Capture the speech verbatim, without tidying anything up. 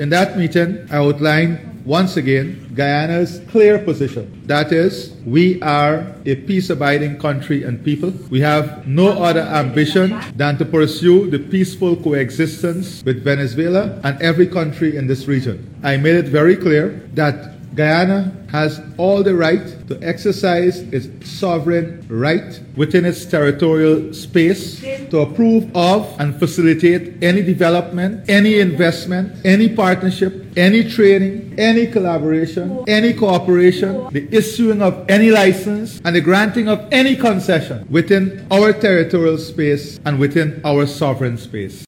In that meeting, I outlined once again Guyana's clear position. That is, we are a peace-abiding country and people. We have no other ambition than to pursue the peaceful coexistence with Venezuela and every country in this region. I made it very clear that Guyana has all the right to exercise its sovereign right within its territorial space to approve of and facilitate any development, any investment, any partnership, any training, any collaboration, any cooperation, the issuing of any license, and the granting of any concession within our territorial space and within our sovereign space.